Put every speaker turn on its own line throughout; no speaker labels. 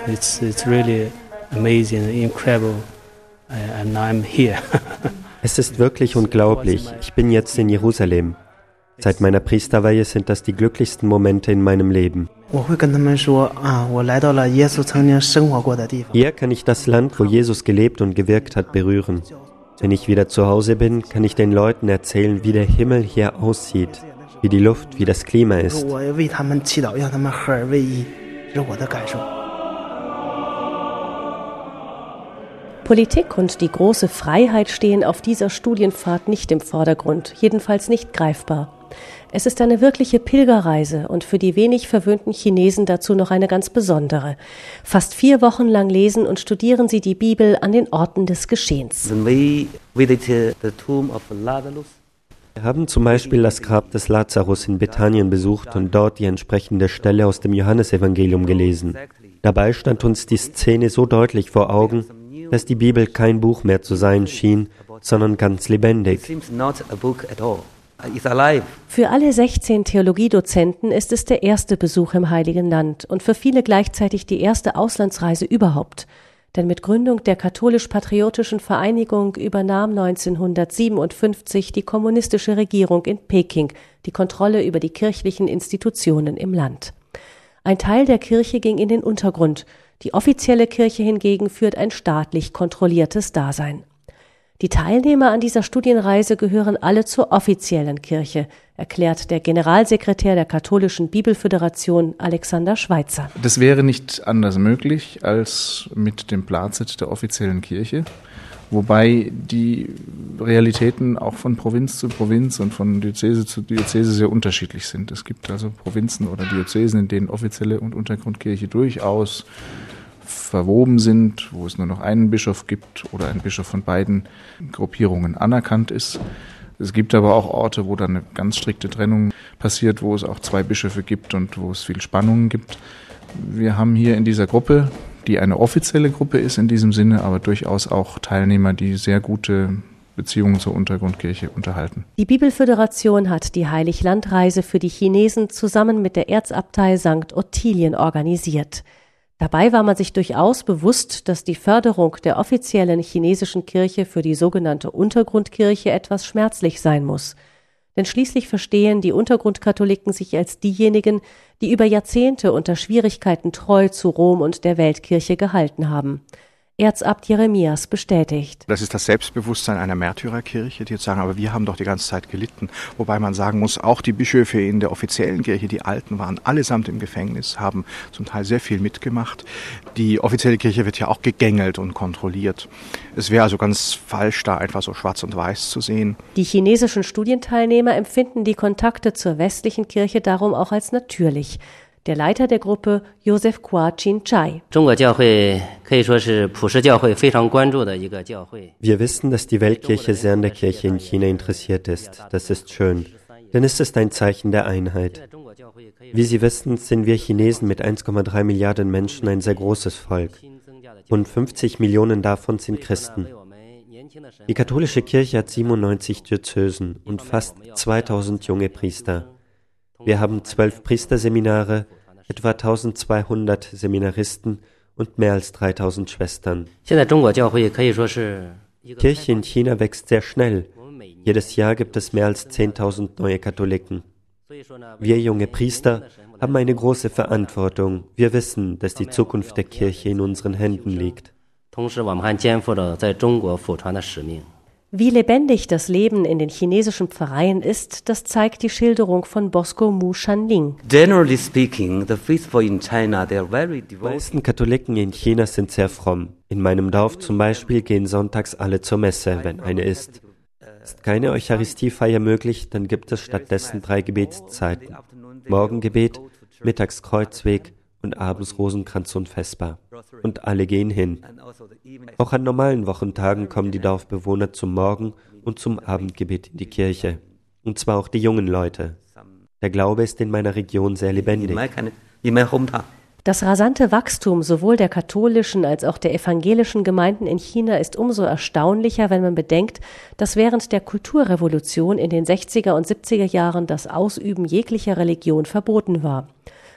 It's really amazing, incredible, and I'm here.
Es ist wirklich unglaublich. Ich bin jetzt in Jerusalem. Seit meiner Priesterweihe sind das die glücklichsten Momente in meinem Leben. Hier kann ich das Land, wo Jesus gelebt und gewirkt hat, berühren. Wenn ich wieder zu Hause bin, kann ich den Leuten erzählen, wie der Himmel hier aussieht, wie die Luft, wie das Klima ist.
Politik und die große Freiheit stehen auf dieser Studienfahrt nicht im Vordergrund, jedenfalls nicht greifbar. Es ist eine wirkliche Pilgerreise und für die wenig verwöhnten Chinesen dazu noch eine ganz besondere. Fast 4 Wochen lang lesen und studieren sie die Bibel an den Orten des Geschehens.
Wir haben zum Beispiel das Grab des Lazarus in Bethanien besucht und dort die entsprechende Stelle aus dem Johannesevangelium gelesen. Dabei stand uns die Szene so deutlich vor Augen, dass die Bibel kein Buch mehr zu sein schien, sondern ganz lebendig.
Für alle 16 Theologiedozenten ist es der erste Besuch im Heiligen Land und für viele gleichzeitig die erste Auslandsreise überhaupt. Denn mit Gründung der katholisch-patriotischen Vereinigung übernahm 1957 die kommunistische Regierung in Peking die Kontrolle über die kirchlichen Institutionen im Land. Ein Teil der Kirche ging in den Untergrund. Die offizielle Kirche hingegen führt ein staatlich kontrolliertes Dasein. Die Teilnehmer an dieser Studienreise gehören alle zur offiziellen Kirche, erklärt der Generalsekretär der Katholischen Bibelföderation Alexander Schweitzer.
Das wäre nicht anders möglich als mit dem Plazet der offiziellen Kirche, wobei die Realitäten auch von Provinz zu Provinz und von Diözese zu Diözese sehr unterschiedlich sind. Es gibt also Provinzen oder Diözesen, in denen offizielle und Untergrundkirche durchaus verwoben sind, wo es nur noch einen Bischof gibt oder ein Bischof von beiden Gruppierungen anerkannt ist. Es gibt aber auch Orte, wo dann eine ganz strikte Trennung passiert, wo es auch 2 Bischöfe gibt und wo es viel Spannungen gibt. Wir haben hier in dieser Gruppe, die eine offizielle Gruppe ist in diesem Sinne, aber durchaus auch Teilnehmer, die sehr gute Beziehungen zur Untergrundkirche unterhalten.
Die Bibelföderation hat die Heiliglandreise für die Chinesen zusammen mit der Erzabtei St. Ottilien organisiert. Dabei war man sich durchaus bewusst, dass die Förderung der offiziellen chinesischen Kirche für die sogenannte Untergrundkirche etwas schmerzlich sein muss. Denn schließlich verstehen die Untergrundkatholiken sich als diejenigen, die über Jahrzehnte unter Schwierigkeiten treu zu Rom und der Weltkirche gehalten haben. Erzabt Jeremias bestätigt.
Das ist das Selbstbewusstsein einer Märtyrerkirche, die jetzt sagen, aber wir haben doch die ganze Zeit gelitten. Wobei man sagen muss, auch die Bischöfe in der offiziellen Kirche, die Alten, waren allesamt im Gefängnis, haben zum Teil sehr viel mitgemacht. Die offizielle Kirche wird ja auch gegängelt und kontrolliert. Es wäre also ganz falsch, da einfach so schwarz und weiß zu sehen.
Die chinesischen Studienteilnehmer empfinden die Kontakte zur westlichen Kirche darum auch als natürlich. Der Leiter der Gruppe, Joseph Kwa Chin-Chai.
Wir wissen, dass die Weltkirche sehr an der Kirche in China interessiert ist. Das ist schön, denn es ist ein Zeichen der Einheit. Wie Sie wissen, sind wir Chinesen mit 1,3 Milliarden Menschen ein sehr großes Volk. Rund 50 Millionen davon sind Christen. Die katholische Kirche hat 97 Diözesen und fast 2000 junge Priester. Wir haben 12 Priesterseminare, etwa 1200 Seminaristen und mehr als 3000 Schwestern. Kirche in China wächst sehr schnell. Jedes Jahr gibt es mehr als 10.000 neue Katholiken. Wir junge Priester haben eine große Verantwortung. Wir wissen, dass die Zukunft der Kirche in unseren Händen liegt.
Wie lebendig das Leben in den chinesischen Pfarreien ist, das zeigt die Schilderung von Bosco Mu Shanling.
Die meisten Katholiken in China sind sehr fromm. In meinem Dorf zum Beispiel gehen sonntags alle zur Messe, wenn eine ist. Ist keine Eucharistiefeier möglich, dann gibt es stattdessen 3 Gebetszeiten. Morgengebet, mittags Kreuzweg und abends Rosenkranz und Vesper. Und alle gehen hin. Auch an normalen Wochentagen kommen die Dorfbewohner zum Morgen- und zum Abendgebet in die Kirche. Und zwar auch die jungen Leute. Der Glaube ist in meiner Region sehr lebendig.
Das rasante Wachstum sowohl der katholischen als auch der evangelischen Gemeinden in China ist umso erstaunlicher, wenn man bedenkt, dass während der Kulturrevolution in den 60er und 70er Jahren das Ausüben jeglicher Religion verboten war.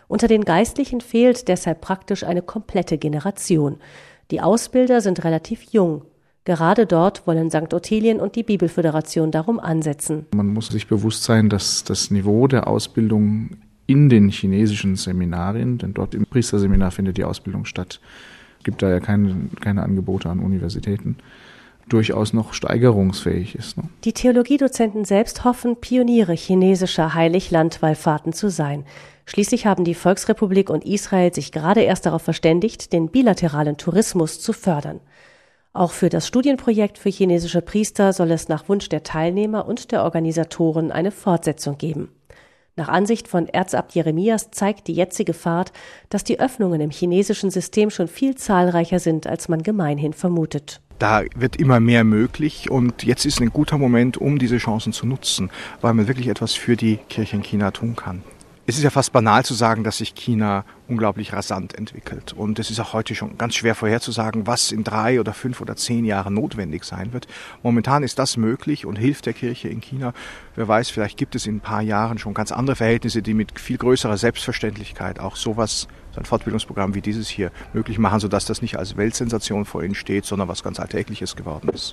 Unter den Geistlichen fehlt deshalb praktisch eine komplette Generation. Die Ausbilder sind relativ jung. Gerade dort wollen St. Ottilien und die Bibelföderation darum ansetzen.
Man muss sich bewusst sein, dass das Niveau der Ausbildung in den chinesischen Seminarien, denn dort im Priesterseminar findet die Ausbildung statt, es gibt da ja keine Angebote an Universitäten, durchaus noch steigerungsfähig ist.
Die Theologiedozenten selbst hoffen, Pioniere chinesischer Heiliglandwallfahrten zu sein. Schließlich haben die Volksrepublik und Israel sich gerade erst darauf verständigt, den bilateralen Tourismus zu fördern. Auch für das Studienprojekt für chinesische Priester soll es nach Wunsch der Teilnehmer und der Organisatoren eine Fortsetzung geben. Nach Ansicht von Erzabt Jeremias zeigt die jetzige Fahrt, dass die Öffnungen im chinesischen System schon viel zahlreicher sind, als man gemeinhin vermutet.
Da wird immer mehr möglich und jetzt ist ein guter Moment, um diese Chancen zu nutzen, weil man wirklich etwas für die Kirche in China tun kann. Es ist ja fast banal zu sagen, dass sich China unglaublich rasant entwickelt. Und es ist auch heute schon ganz schwer vorherzusagen, was in 3 oder 5 oder 10 Jahren notwendig sein wird. Momentan ist das möglich und hilft der Kirche in China. Wer weiß, vielleicht gibt es in ein paar Jahren schon ganz andere Verhältnisse, die mit viel größerer Selbstverständlichkeit auch sowas, so ein Fortbildungsprogramm wie dieses hier möglich machen, sodass das nicht als Weltsensation vor ihnen steht, sondern was ganz Alltägliches geworden ist.